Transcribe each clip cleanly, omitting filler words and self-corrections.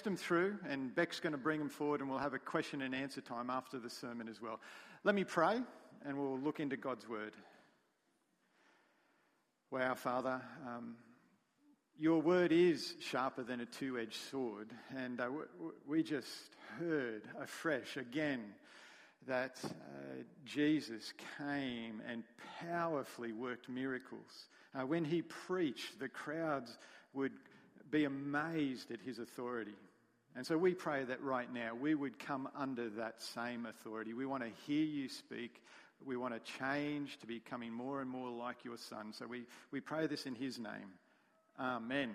them through, and Beck's going to bring them forward, and we'll have a question and answer time after the sermon as well. Let me pray, and we'll look into God's word. Wow, Father, your word is sharper than a two-edged sword, and we just heard afresh again that Jesus came and powerfully worked miracles. When he preached, the crowds would be amazed at his authority. And so we pray that right now we would come under that same authority. We want to hear you speak. We want to change to becoming more and more like your Son. So we pray this in his name. Amen.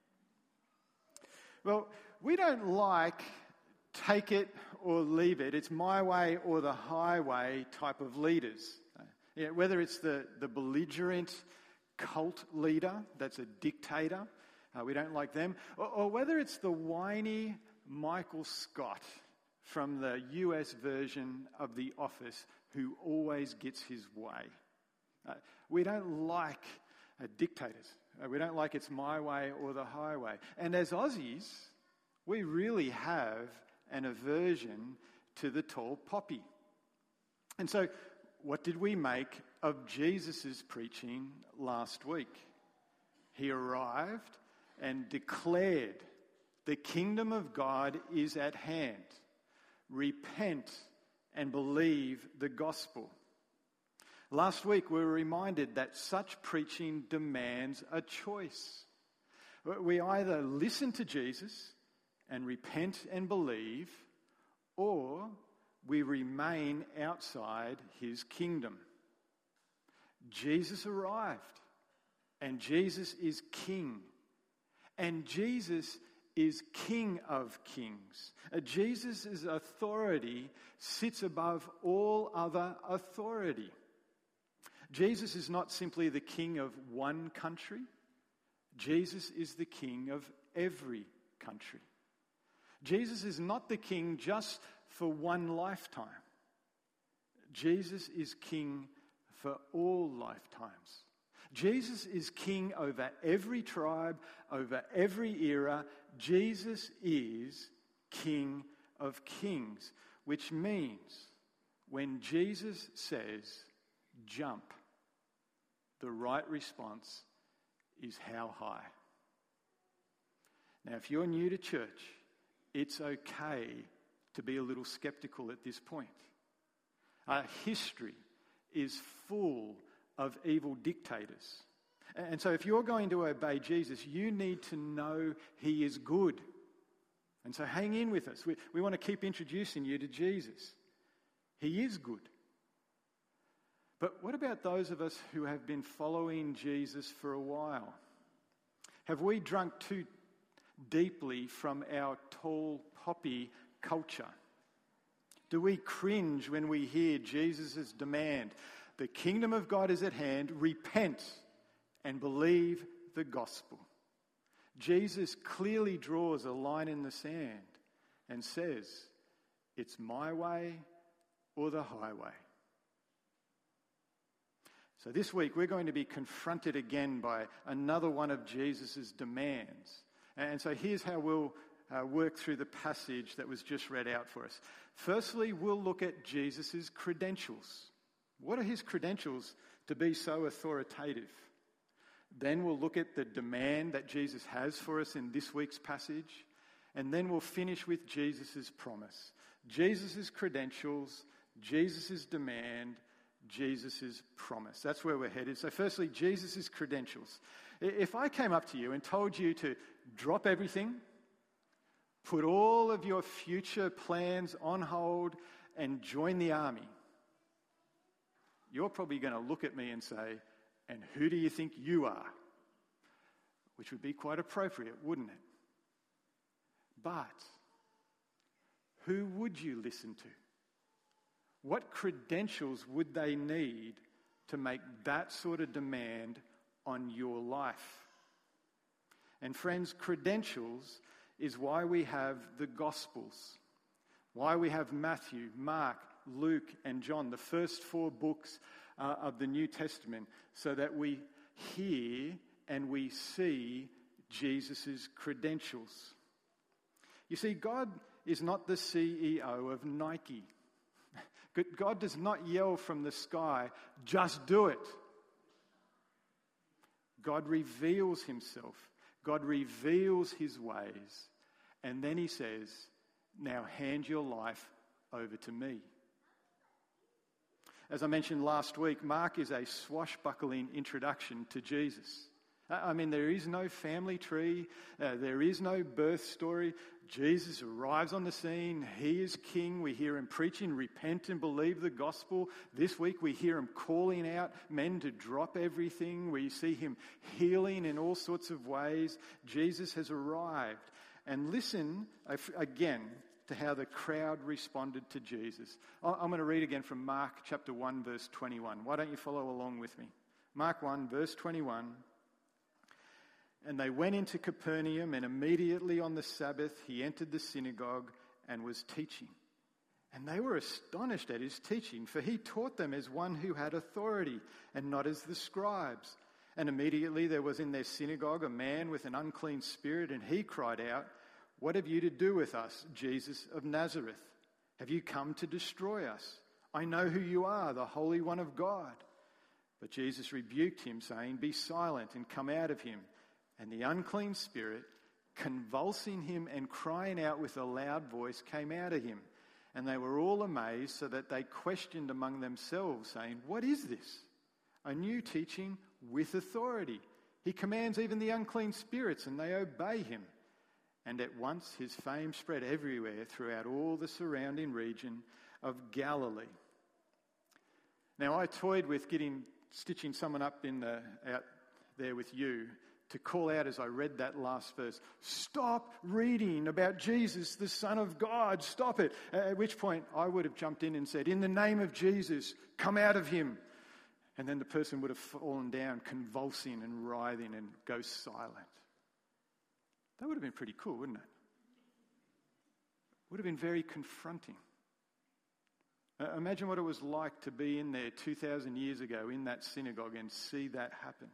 Well, we don't like take it or leave it. It's my way or the highway type of leaders. Whether it's the belligerent cult leader that's a dictator, we don't like them, or whether it's the whiny Michael Scott from the US version of The Office who always gets his way. We don't like dictators. We don't like it's my way or the highway. And as Aussies, we really have an aversion to the tall poppy. And so what did we make of Jesus' preaching last week? He arrived and declared, the kingdom of God is at hand. Repent and believe the gospel. Last week we were reminded that such preaching demands a choice. We either listen to Jesus and repent and believe, or we remain outside his kingdom. Jesus arrived, and Jesus is king, and Jesus is King of Kings. Jesus' authority sits above all other authority. Jesus is not simply the king of one country. Jesus is the king of every country. Jesus is not the king just for one lifetime. Jesus is king for all lifetimes. Jesus is king over every tribe, over every era. Jesus is King of Kings, which means when Jesus says, jump, the right response is how high. Now, if you're new to church, it's okay to be a little skeptical at this point. History is full of evil dictators. And so if you're going to obey Jesus, you need to know he is good. And so hang in with us. We want to keep introducing you to Jesus. He is good. But what about those of us who have been following Jesus for a while? Have we drunk too deeply from our tall poppy culture? Do we cringe when we hear Jesus' demand, the kingdom of God is at hand, repent and believe the gospel? Jesus clearly draws a line in the sand and says, it's my way or the highway. So this week we're going to be confronted again by another one of Jesus' demands. And so here's how we'll work through the passage that was just read out for us. Firstly, we'll look at Jesus' credentials. What are his credentials to be so authoritative? Then we'll look at the demand that Jesus has for us in this week's passage. And then we'll finish with Jesus' promise. Jesus' credentials, Jesus' demand, Jesus' promise. That's where we're headed. So firstly, Jesus' credentials. If I came up to you and told you to drop everything, put all of your future plans on hold and join the army, you're probably going to look at me and say, and who do you think you are? Which would be quite appropriate, wouldn't it? But who would you listen to? What credentials would they need to make that sort of demand on your life? And friends, credentials is why we have the Gospels, why we have Matthew, Mark, Luke, and John, the first 4 books of the New Testament, so that we hear and we see Jesus' credentials. You see, God is not the CEO of Nike. God does not yell from the sky, "Just do it." God reveals himself. God reveals his ways. And then he says, "Now hand your life over to me." As I mentioned last week, Mark is a swashbuckling introduction to Jesus. I mean, there is no family tree. There is no birth story. Jesus arrives on the scene. He is king. We hear him preaching, "Repent and believe the gospel." This week we hear him calling out men to drop everything. We see him healing in all sorts of ways. Jesus has arrived. And listen again to how the crowd responded to Jesus. I'm going to read again from Mark chapter 1, verse 21. Why don't you follow along with me? Mark 1, verse 21. "And they went into Capernaum, and immediately on the Sabbath he entered the synagogue and was teaching. And they were astonished at his teaching, for he taught them as one who had authority, and not as the scribes. And immediately there was in their synagogue a man with an unclean spirit, and he cried out, 'What have you to do with us, Jesus of Nazareth? Have you come to destroy us? I know who you are, the Holy One of God.' But Jesus rebuked him, saying, 'Be silent and come out of him.' And the unclean spirit, convulsing him and crying out with a loud voice, came out of him. And they were all amazed, so that they questioned among themselves, saying, 'What is this? A new teaching with authority. He commands even the unclean spirits, and they obey him.' And at once his fame spread everywhere throughout all the surrounding region of Galilee." Now, I toyed with stitching someone up out there with you to call out as I read that last verse, "Stop reading about Jesus, the Son of God. Stop it." At which point I would have jumped in and said, "In the name of Jesus, come out of him." And then the person would have fallen down, convulsing and writhing, and go silent. That would have been pretty cool, wouldn't it? Would have been very confronting. Imagine what it was like to be in there 2,000 years ago in that synagogue and see that happen.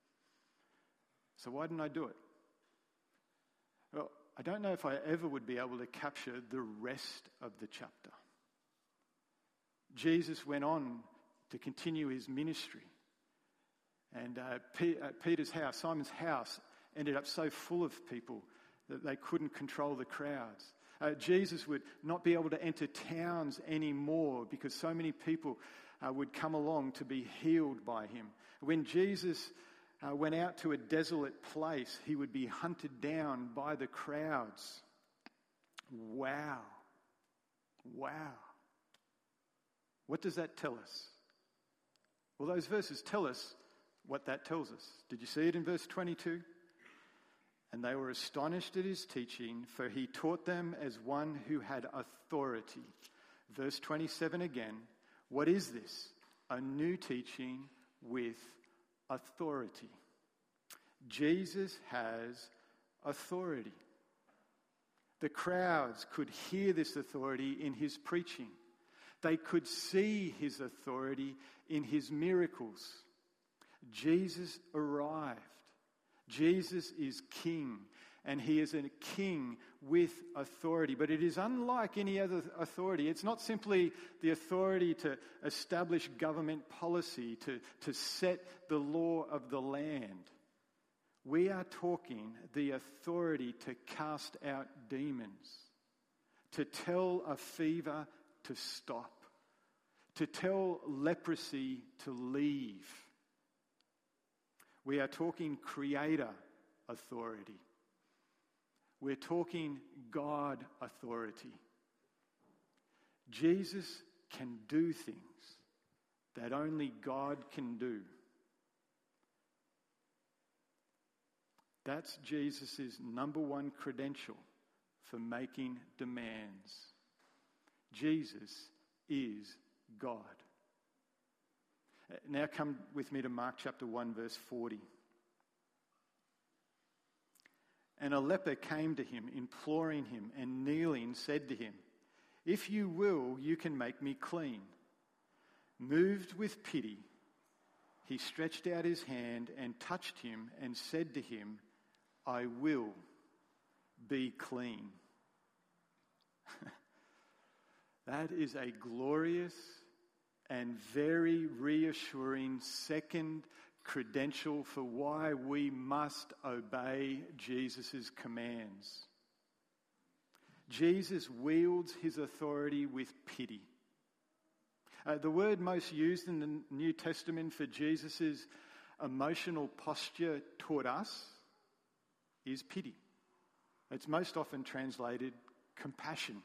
So why didn't I do it? Well, I don't know if I ever would be able to capture the rest of the chapter. Jesus went on to continue his ministry. And Peter's house, Simon's house, ended up so full of people that they couldn't control the crowds. Jesus would not be able to enter towns anymore because so many people would come along to be healed by him. When Jesus went out to a desolate place, he would be hunted down by the crowds. Wow. What does that tell us? Well, those verses tell us what that tells us. Did you see it in verse 22? "And they were astonished at his teaching, for he taught them as one who had authority." Verse 27 again. What is this? A new teaching with authority. Jesus has authority. The crowds could hear this authority in his preaching. They could see his authority in his miracles. Jesus arrived. Jesus is king, and he is a king with authority. But it is unlike any other authority. It's not simply the authority to establish government policy, to set the law of the land. We are talking the authority to cast out demons, to tell a fever to stop, to tell leprosy to leave. We are talking creator authority. We're talking God authority. Jesus can do things that only God can do. That's Jesus' number one credential for making demands. Jesus is God. Now come with me to Mark chapter 1, verse 40. "And a leper came to him, imploring him, and kneeling said to him, 'If you will, you can make me clean.' Moved with pity, he stretched out his hand and touched him and said to him, 'I will be clean.'" That is a glorious and very reassuring second credential for why we must obey Jesus' commands. Jesus wields his authority with pity. The word most used in the New Testament for Jesus' emotional posture toward us is pity. It's most often translated compassion.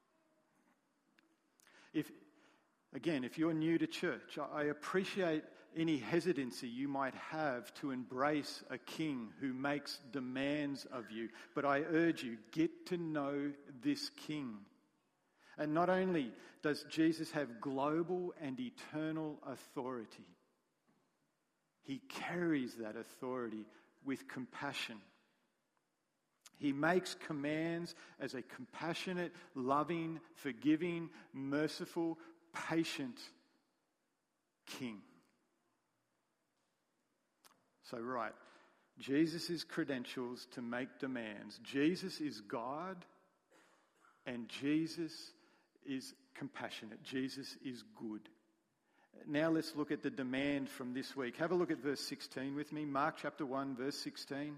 If you're new to church, I appreciate any hesitancy you might have to embrace a king who makes demands of you. But I urge you, get to know this king. And not only does Jesus have global and eternal authority, he carries that authority with compassion. He makes commands as a compassionate, loving, forgiving, merciful, patient king. So, right, Jesus' credentials to make demands. Jesus is God, and Jesus is compassionate. Jesus is good. Now let's look at the demand from this week. Have a look at verse 16 with me. Mark chapter 1, verse 16.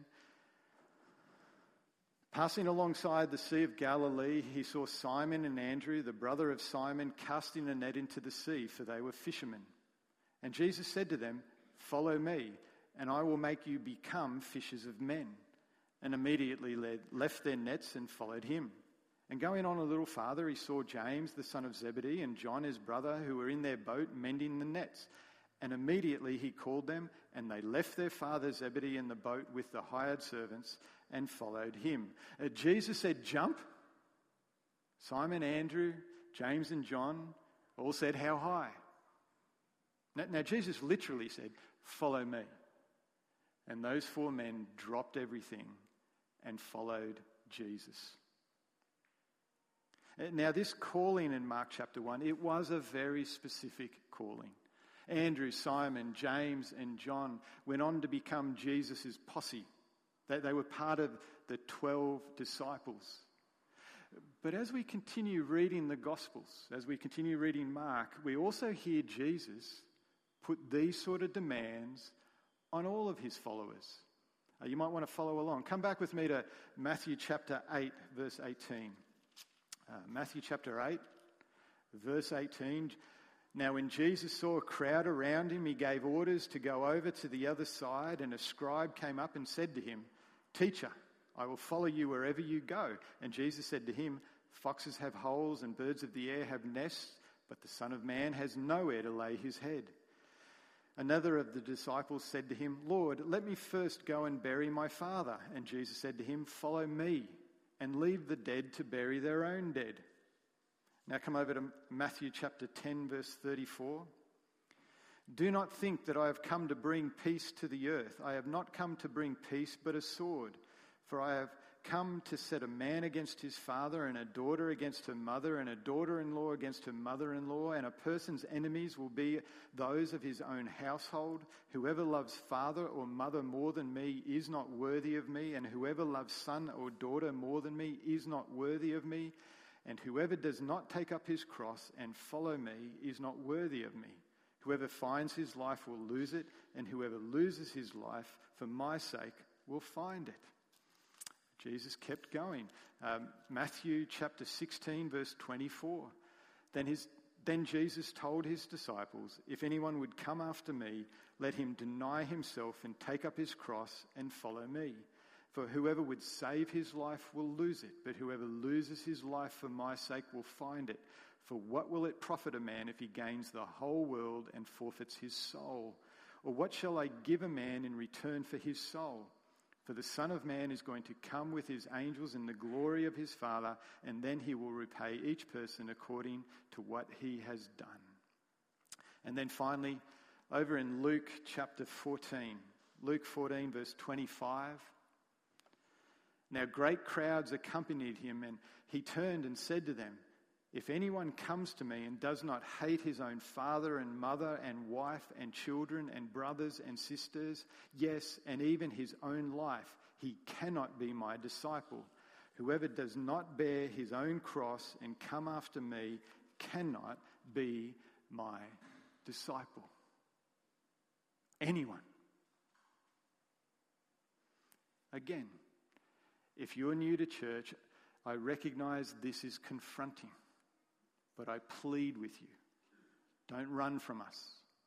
Passing alongside the Sea of Galilee, he saw Simon and Andrew, the brother of Simon, casting a net into the sea, for they were fishermen. And Jesus said to them, "Follow me, and I will make you become fishers of men." And immediately left their nets and followed him. And going on a little farther, he saw James, the son of Zebedee, and John, his brother, who were in their boat mending the nets. And immediately he called them, and they left their father Zebedee in the boat with the hired servants and followed him. Jesus said, "Jump." Simon, Andrew, James and John all said, "How high?" Now Jesus literally said, "Follow me." And those four men dropped everything and followed Jesus. Now this calling in Mark chapter 1, it was a very specific calling. Andrew, Simon, James and John went on to become Jesus' posse. They were part of the 12 disciples. But as we continue reading the Gospels, as we continue reading Mark, we also hear Jesus put these sort of demands on all of his followers. You might want to follow along. Come back with me to Matthew chapter 8, verse 18. Matthew chapter 8, verse 18. Now when Jesus saw a crowd around him, he gave orders to go over to the other side, and a scribe came up and said to him, "Teacher, I will follow you wherever you go." And Jesus said to him, "Foxes have holes and birds of the air have nests, but the Son of Man has nowhere to lay his head." Another of the disciples said to him, "Lord, let me first go and bury my father." And Jesus said to him, "Follow me and leave the dead to bury their own dead." Now come over to Matthew chapter 10, verse 34. "Do not think that I have come to bring peace to the earth. I have not come to bring peace, but a sword. For I have come to set a man against his father, and a daughter against her mother, and a daughter-in-law against her mother-in-law, and a person's enemies will be those of his own household. Whoever loves father or mother more than me is not worthy of me, and whoever loves son or daughter more than me is not worthy of me. And whoever does not take up his cross and follow me is not worthy of me. Whoever finds his life will lose it, and whoever loses his life for my sake will find it." Jesus kept going. Matthew chapter 16, verse 24. Then Jesus told his disciples, "If anyone would come after me, let him deny himself and take up his cross and follow me. For whoever would save his life will lose it, but whoever loses his life for my sake will find it. For what will it profit a man if he gains the whole world and forfeits his soul? Or what shall I give a man in return for his soul? For the Son of Man is going to come with his angels in the glory of his Father, and then he will repay each person according to what he has done." And then finally, over in Luke chapter 14, Luke 14, verse 25. "Now great crowds accompanied him, and he turned and said to them, 'If anyone comes to me and does not hate his own father and mother and wife and children and brothers and sisters, yes, and even his own life, he cannot be my disciple. Whoever does not bear his own cross and come after me cannot be my disciple. Anyone. Again, if you're new to church, I recognize this is confronting, but I plead with you, don't run from us.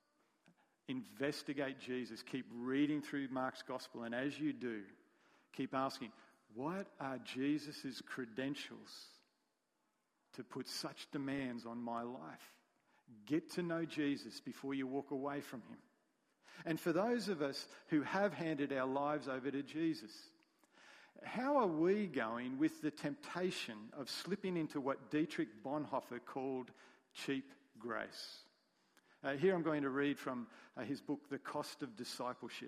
Investigate Jesus. Keep reading through Mark's gospel, and as you do, keep asking, what are Jesus' credentials to put such demands on my life? Get to know Jesus before you walk away from him. And for those of us who have handed our lives over to Jesus, how are we going with the temptation of slipping into what Dietrich Bonhoeffer called cheap grace? Here I'm going to read from his book, The Cost of Discipleship.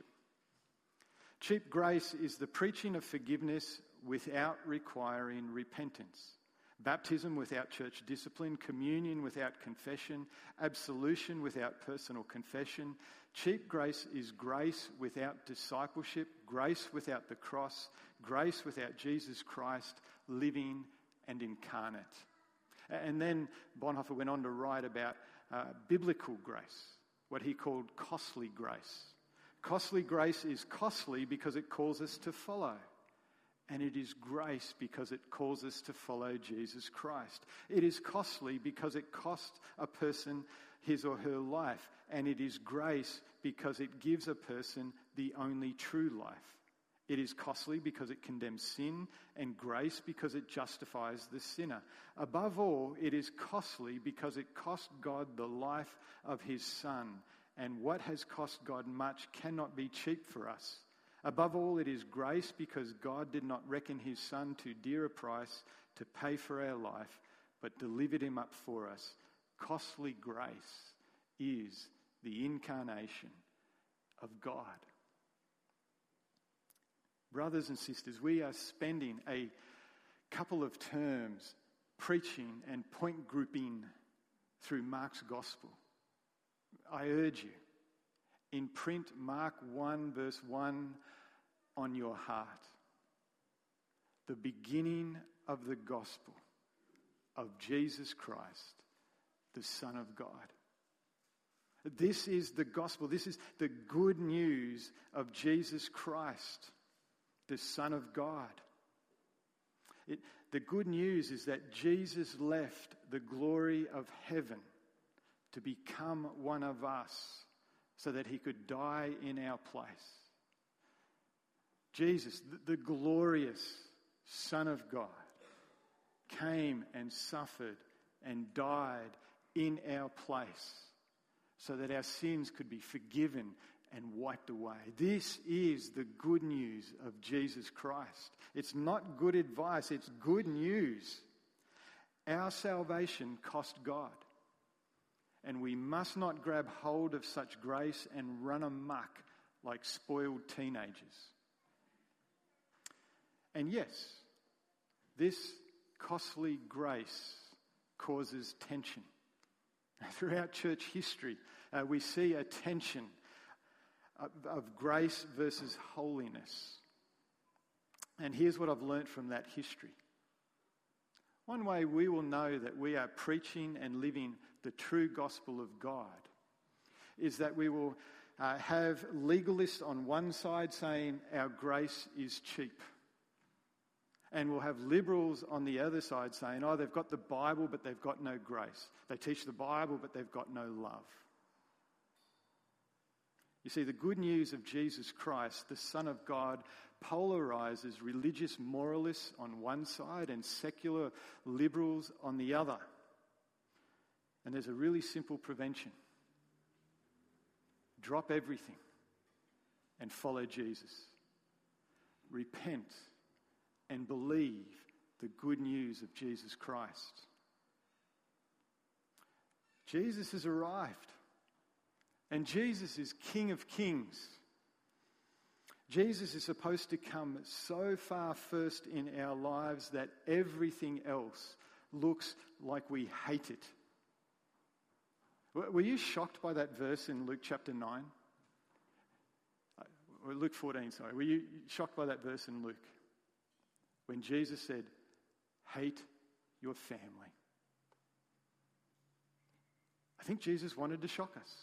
Cheap grace is the preaching of forgiveness without requiring repentance, baptism without church discipline, communion without confession, absolution without personal confession. Cheap grace is grace without discipleship, grace without the cross, grace without Jesus Christ living and incarnate. And then Bonhoeffer went on to write about biblical grace, what he called costly grace. Costly grace is costly because it calls us to follow. And it is grace because it calls us to follow Jesus Christ. It is costly because it costs a person his or her life. And it is grace because it gives a person the only true life. It is costly because it condemns sin, and grace because it justifies the sinner. Above all, it is costly because it cost God the life of his Son. And what has cost God much cannot be cheap for us. Above all, it is grace because God did not reckon his Son too dear a price to pay for our life, but delivered him up for us. Costly grace is the incarnation of God. Brothers and sisters, we are spending a couple of terms preaching and point grouping through Mark's gospel. I urge you, imprint Mark 1 verse 1 on your heart. The beginning of the gospel of Jesus Christ, the Son of God. This is the gospel. This is the good news of Jesus Christ, the Son of God. The good news is that Jesus left the glory of heaven to become one of us so that he could die in our place. Jesus, the glorious Son of God, came and suffered and died in our place so that our sins could be forgiven and wiped away. This is the good news of Jesus Christ. It's not good advice, it's good news. Our salvation cost God. And we must not grab hold of such grace and run amok like spoiled teenagers. And yes, this costly grace causes tension. Throughout church history, we see a tension of grace versus holiness. And here's what I've learnt from that history. One way we will know that we are preaching and living the true gospel of God is that we will have legalists on one side saying our grace is cheap. And we'll have liberals on the other side saying, oh, they've got the Bible, but they've got no grace. They teach the Bible, but they've got no love. You see, the good news of Jesus Christ, the Son of God, polarizes religious moralists on one side and secular liberals on the other. And there's a really simple prevention. Drop everything and follow Jesus. Repent and believe the good news of Jesus Christ. Jesus has arrived. And Jesus is King of Kings. Jesus is supposed to come so far first in our lives that everything else looks like we hate it. Were you shocked by that verse in Luke chapter 9? Or Luke 14, sorry. Were you shocked by that verse in Luke? When Jesus said, hate your family. I think Jesus wanted to shock us.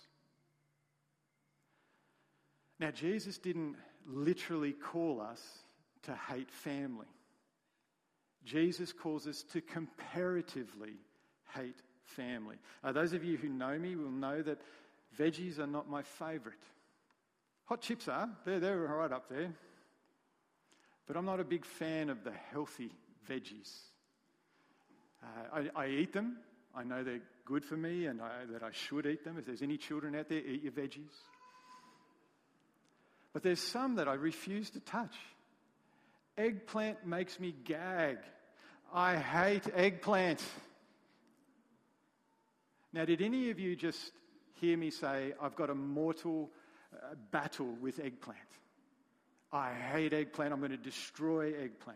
Now, Jesus didn't literally call us to hate family. Jesus calls us to comparatively hate family. Those of you who know me will know that veggies are not my favourite. Hot chips are. They're right up there. But I'm not a big fan of the healthy veggies. I eat them. I know they're good for me and that I should eat them. If there's any children out there, eat your veggies. But there's some that I refuse to touch. Eggplant makes me gag. I hate eggplant. Now, did any of you just hear me say, I've got a mortal battle with eggplant? I hate eggplant. I'm going to destroy eggplant.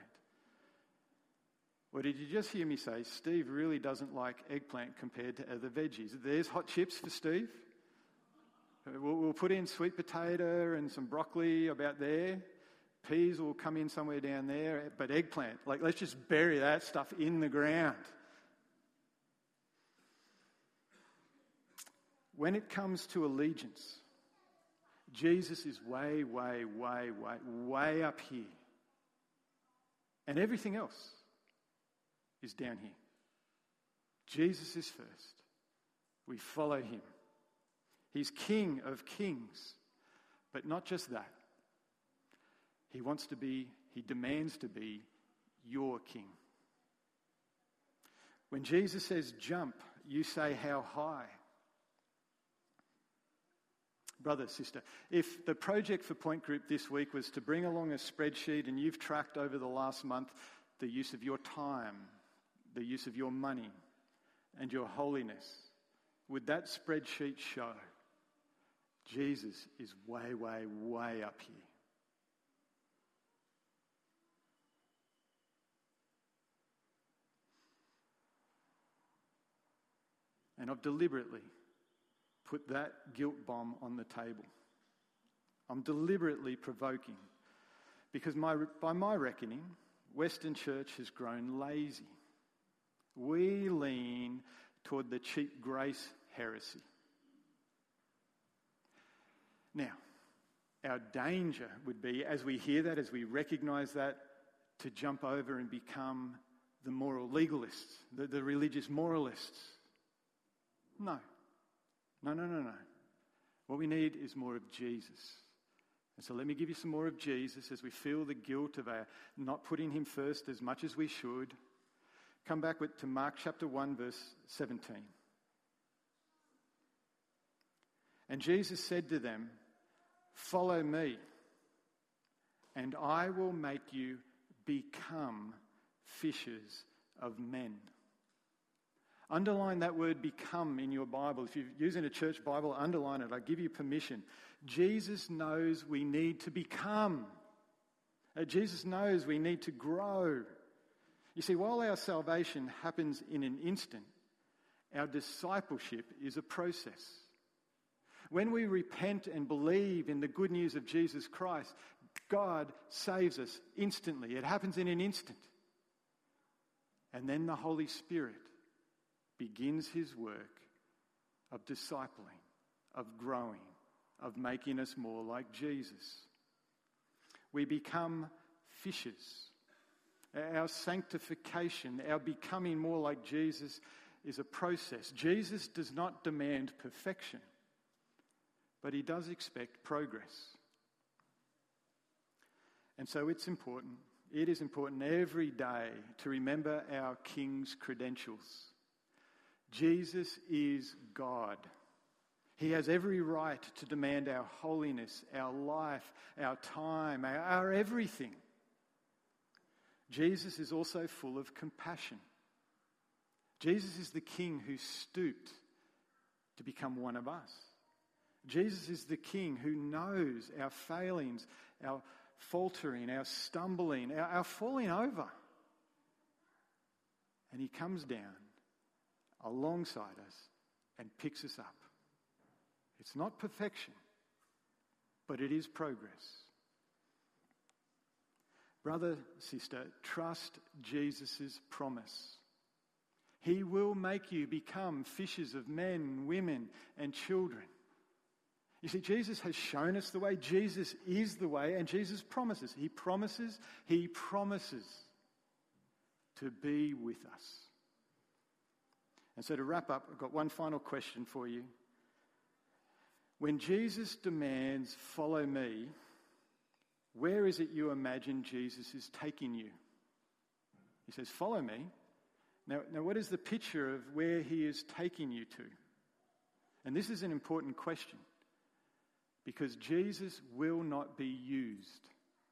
Or did you just hear me say, Steve really doesn't like eggplant compared to other veggies? There's hot chips for Steve. We'll put in sweet potato and some broccoli about there. Peas will come in somewhere down there. But eggplant, let's just bury that stuff in the ground. When it comes to allegiance, Jesus is way, way, way, way, way up here. And everything else is down here. Jesus is first. We follow him. He's King of kings. But not just that. He demands to be your king. When Jesus says jump, you say how high? Brother, sister, if the project for Point Group this week was to bring along a spreadsheet and you've tracked over the last month the use of your time, the use of your money, and your holiness, would that spreadsheet show Jesus is way, way, way up here? And I've deliberately put that guilt bomb on the table. I'm deliberately provoking because by my reckoning, Western Church has grown lazy. We lean toward the cheap grace heresy. Now, our danger would be, as we hear that, as we recognise that, to jump over and become the moral legalists, the religious moralists. No. What we need is more of Jesus. And so let me give you some more of Jesus as we feel the guilt of our not putting him first as much as we should. Come back to Mark chapter 1, verse 17. And Jesus said to them, "Follow me, and I will make you become fishers of men." Underline that word become in your Bible. If you're using a church Bible, underline it. I give you permission. Jesus knows we need to become. Jesus knows we need to grow. You see, while our salvation happens in an instant, our discipleship is a process. When we repent and believe in the good news of Jesus Christ, God saves us instantly. It happens in an instant. And then the Holy Spirit begins his work of discipling, of growing, of making us more like Jesus. We become fishers. Our sanctification, our becoming more like Jesus is a process. Jesus does not demand perfection, but he does expect progress. And so it is important every day to remember our King's credentials. Jesus is God. He has every right to demand our holiness, our life, our time, our everything. Jesus is also full of compassion. Jesus is the King who stooped to become one of us. Jesus is the King who knows our failings, our faltering, our stumbling, our falling over. And he comes down alongside us and picks us up. It's not perfection, but it is progress. Brother, sister, trust Jesus' promise. He will make you become fishers of men, women, and children. You see, Jesus has shown us the way. Jesus is the way, and Jesus promises. He promises to be with us. And so to wrap up, I've got one final question for you. When Jesus demands, "Follow me," where is it you imagine Jesus is taking you? He says, "Follow me." Now, what is the picture of where he is taking you to? And this is an important question, because Jesus will not be used.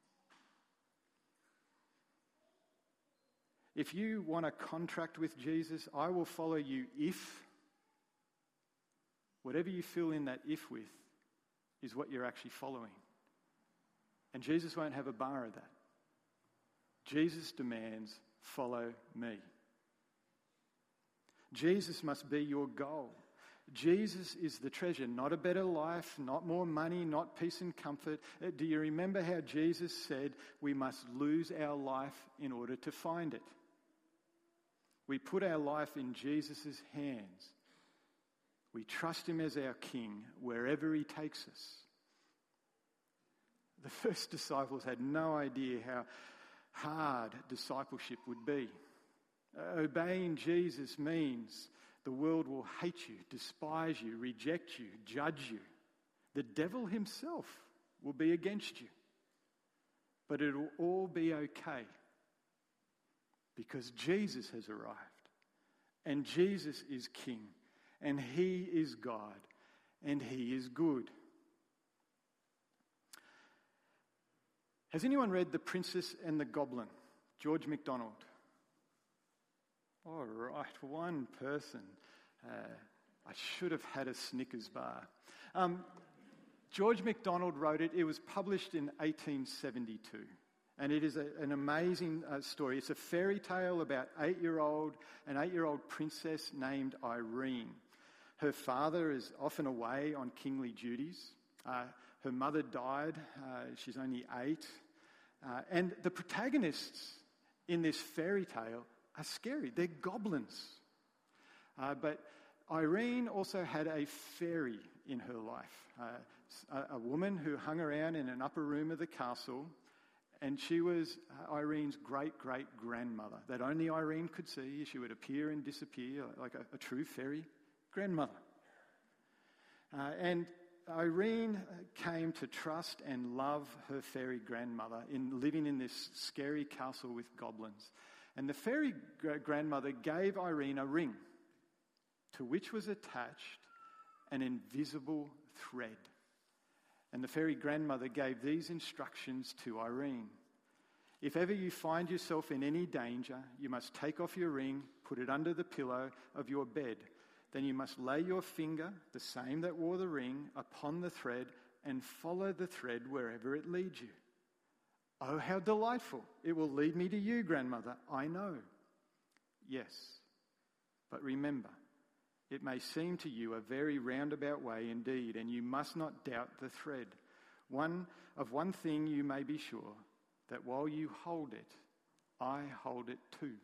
If you want a contract with Jesus, I will follow you if, whatever you fill in that if with, is what you're actually following. And Jesus won't have a bar of that. Jesus demands, "Follow me." Jesus must be your goal. Jesus is the treasure, not a better life, not more money, not peace and comfort. Do you remember how Jesus said we must lose our life in order to find it? We put our life in Jesus' hands. We trust him as our King wherever he takes us. The first disciples had no idea how hard discipleship would be. Obeying Jesus means the world will hate you, despise you, reject you, judge you. The devil himself will be against you. But it'll all be okay, because Jesus has arrived, and Jesus is King, and he is God, and he is good. Has anyone read The Princess and the Goblin? George MacDonald. All right, one person. I should have had a Snickers bar. George MacDonald wrote it. It was published in 1872. And it is an amazing story. It's a fairy tale about an 8-year-old princess named Irene. Her father is often away on kingly duties. Her mother died. She's only 8. And the protagonists in this fairy tale are scary. They're goblins. But Irene also had a fairy in her life, a woman who hung around in an upper room of the castle, and she was Irene's great-great-grandmother that only Irene could see. She would appear and disappear like a true fairy grandmother. And Irene came to trust and love her fairy grandmother in living in this scary castle with goblins. And the fairy grandmother gave Irene a ring to which was attached an invisible thread. And the fairy grandmother gave these instructions to Irene. If ever you find yourself in any danger, you must take off your ring, put it under the pillow of your bed. Then you must lay your finger, the same that wore the ring, upon the thread and follow the thread wherever it leads you. Oh, how delightful. It will lead me to you, grandmother, I know. Yes, but remember, it may seem to you a very roundabout way indeed, and you must not doubt the thread. One thing you may be sure, that while you hold it, I hold it too.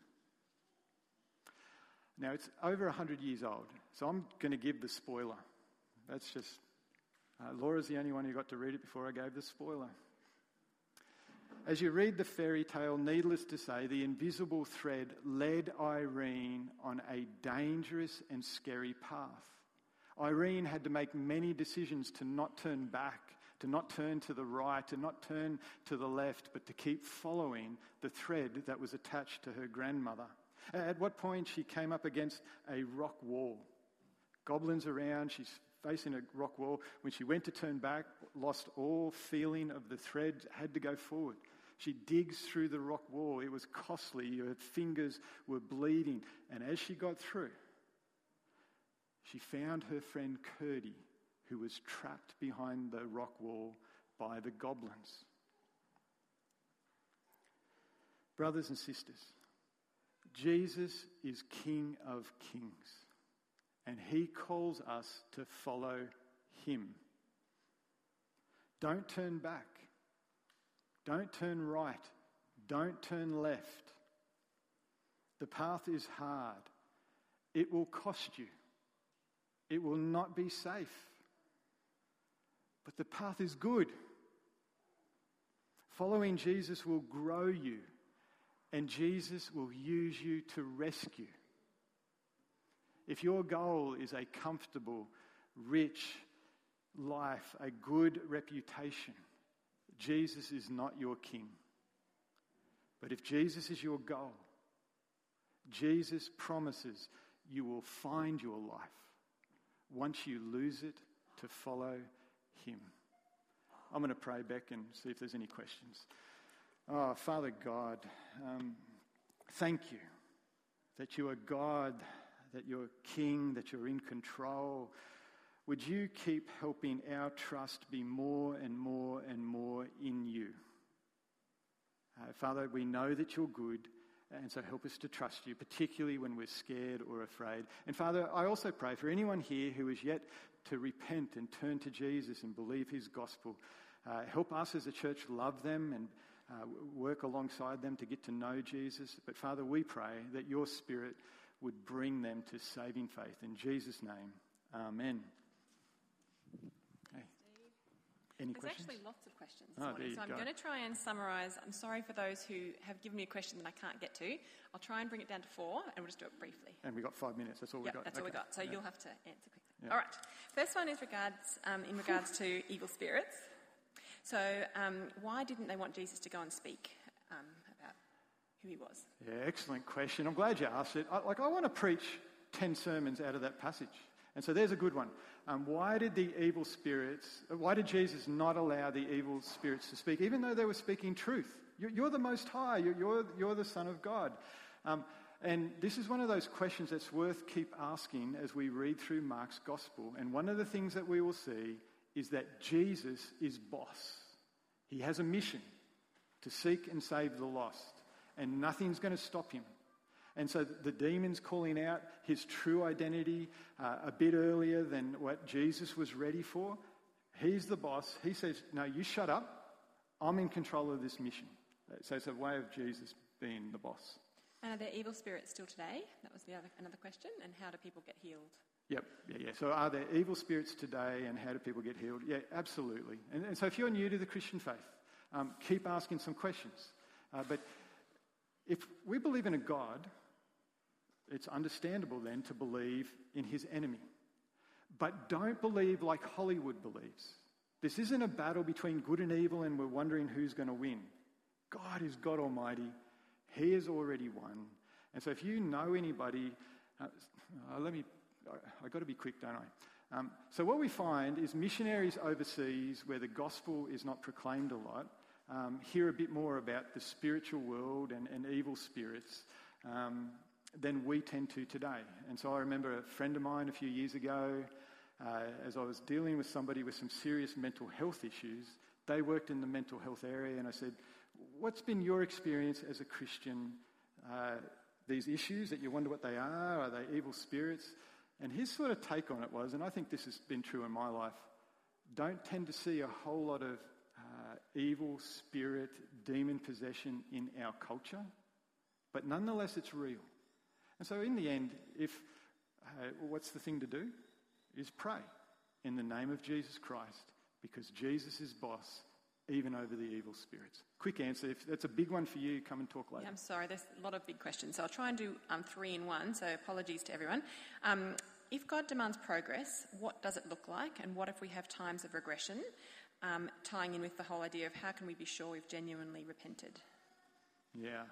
Now, it's over 100 years old, so I'm going to give the spoiler. That's just... Laura's the only one who got to read it before I gave the spoiler. As you read the fairy tale, needless to say, the invisible thread led Irene on a dangerous and scary path. Irene had to make many decisions to not turn back, to not turn to the right, to not turn to the left, but to keep following the thread that was attached to her grandmother. At what point she came up against a rock wall. Goblins around, she's facing a rock wall. When she went to turn back, lost all feeling of the thread, had to go forward. She digs through the rock wall. It was costly. Her fingers were bleeding. And as she got through, she found her friend Curdie, who was trapped behind the rock wall by the goblins. Brothers and sisters, Jesus is King of Kings, and he calls us to follow him. Don't turn back. Don't turn right. Don't turn left. The path is hard, It will cost you. It will not be safe. But the path is good. Following Jesus will grow you, and Jesus will use you to rescue. If your goal is a comfortable, rich life, a good reputation, Jesus is not your king. But if Jesus is your goal, Jesus promises you will find your life once you lose it to follow him. I'm going to pray back and see if there's any questions. Oh, Father God, thank you that you are God, that you're King, that you're in control. Would you keep helping our trust be more and more and more in you? Father, we know that you're good, and so help us to trust you, particularly when we're scared or afraid. And Father, I also pray for anyone here who is yet to repent and turn to Jesus and believe his gospel. Help us as a church love them and work alongside them to get to know Jesus. But Father, we pray that your Spirit would bring them to saving faith. In Jesus' name, amen. Okay. Any There's questions? actually lots of questions this Oh, morning, there you so I'm go. going to try and summarise. I'm sorry for those who have given me a question that I can't get to. I'll try and bring it down to 4, and we'll just do it briefly. And we've got 5 minutes. That's all we've got. That's all Okay. we got. So Yeah. you'll have to answer quickly. Yeah. All right. First one is in regards to evil spirits. So why didn't they want Jesus to go and speak about who he was? Yeah, excellent question. I'm glad you asked it. I want to preach 10 sermons out of that passage. And so there's a good one. Why did Jesus not allow the evil spirits to speak, even though they were speaking truth? You're the Most High. You're the Son of God. And this is one of those questions that's worth keep asking as we read through Mark's Gospel. And one of the things that we will see is that Jesus is boss. He has a mission to seek and save the lost, and nothing's going to stop him. And so the demon's calling out his true identity a bit earlier than what Jesus was ready for. He's the boss. He says, no, you shut up. I'm in control of this mission. So it's a way of Jesus being the boss. And are there evil spirits still today? That was another question. And how do people get healed? Yep, yeah. So are there evil spirits today, and how do people get healed? Yeah, absolutely. And so if you're new to the Christian faith, keep asking some questions. But if we believe in a God, it's understandable then to believe in his enemy. But don't believe like Hollywood believes. This isn't a battle between good and evil and we're wondering who's going to win. God is God Almighty. He has already won. And so if you know anybody, I've got to be quick, don't I? So what we find is missionaries overseas where the gospel is not proclaimed a lot hear a bit more about the spiritual world and evil spirits than we tend to today. And so I remember a friend of mine a few years ago, as I was dealing with somebody with some serious mental health issues. They worked in the mental health area, and I said, what's been your experience as a Christian? These issues that you wonder what they are they evil spirits? And his sort of take on it was, and I think this has been true in my life, don't tend to see a whole lot of evil spirit, demon possession in our culture, but nonetheless it's real. And so in the end, what's the thing to do? Is pray in the name of Jesus Christ, because Jesus is boss, even over the evil spirits. Quick answer. If that's a big one for you, come and talk later. Yeah, I'm sorry, there's a lot of big questions. So I'll try and do 3 in 1, so apologies to everyone. If God demands progress, what does it look like? And what if we have times of regression? Tying in with the whole idea of how can we be sure we've genuinely repented? Yeah.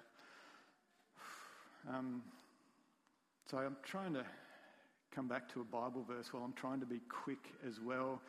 So I'm trying to come back to a Bible verse while I'm trying to be quick as well.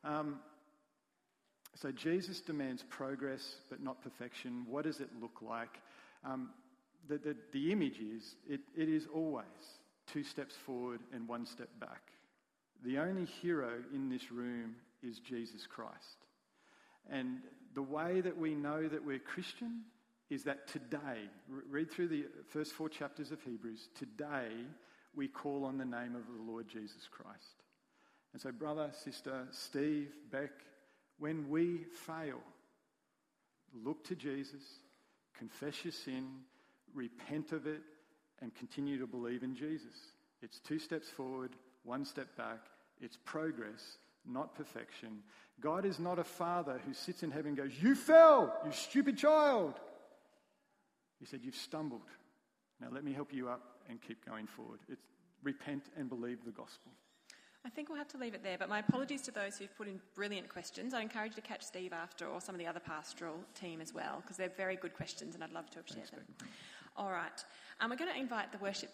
So Jesus demands progress but not perfection. What does it look like? The image is, it is always 2 steps forward and 1 step back. The only hero in this room is Jesus Christ. And the way that we know that we're Christian is that today, read through the first 4 chapters of Hebrews, today we call on the name of the Lord Jesus Christ. And so brother, sister, Steve, Beck, when we fail, look to Jesus, confess your sin, repent of it, and continue to believe in Jesus. It's 2 steps forward, 1 step back. It's progress, not perfection. God is not a father who sits in heaven and goes, "You fell, you stupid child." He said, "You've stumbled. Now let me help you up and keep going forward." It's repent and believe the gospel. I think we'll have to leave it there, but my apologies to those who've put in brilliant questions. I encourage you to catch Steve after, or some of the other pastoral team as well, because they're very good questions and I'd love to have shared them. All right. We're going to invite the worship